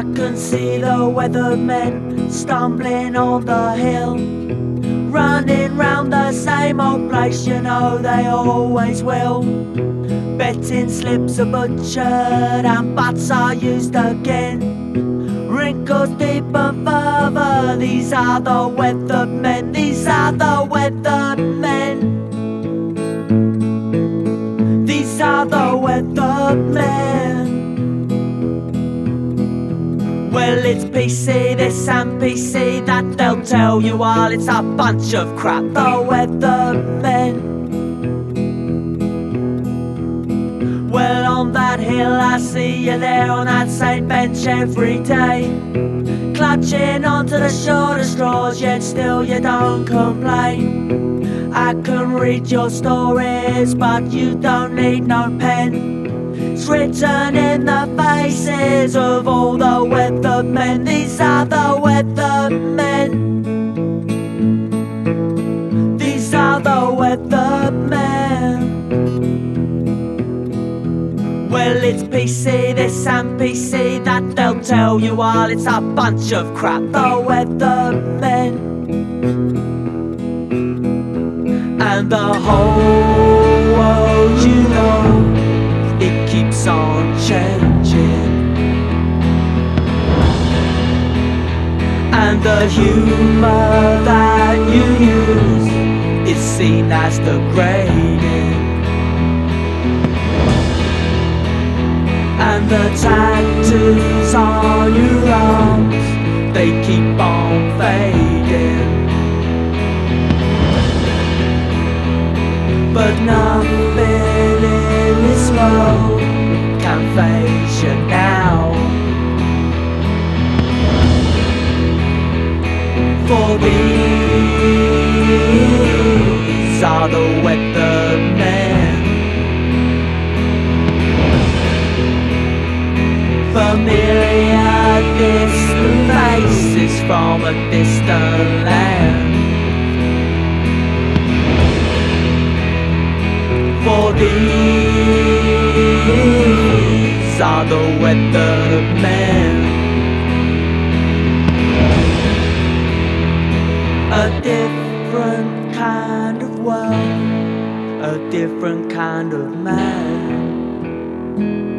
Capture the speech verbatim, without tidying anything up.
can see the weathermen stumbling on the hill, running round the same old place, you know they always will. Betting slips are butchered and butts are used again. Wrinkles deep and further, these are the weathermen, these are the weathermen. These are the weathermen. Well, it's P C this and P C that, they'll tell you all it's a bunch of crap, the weathermen. Well, on that hill I see you there on that same bench every day, clutching onto the shorter straws, yet still you don't complain. I can read your stories, but you don't need no pen. It's written in the faces of all the weathermen. These are the weathermen. These are the weathermen. Well, it's P C this and P C that, they'll tell you all it's a bunch of crap, the weathermen. And the whole world, you know, it keeps on changing, and the humour that you use is seen as degrading, and the tattoos on your arms, they keep on fading. But nothing in this world can phase you now, for these are the weathermen. Familiar distant faces from a distant land, for these are the weathermen. A different kind of world, a different kind of man.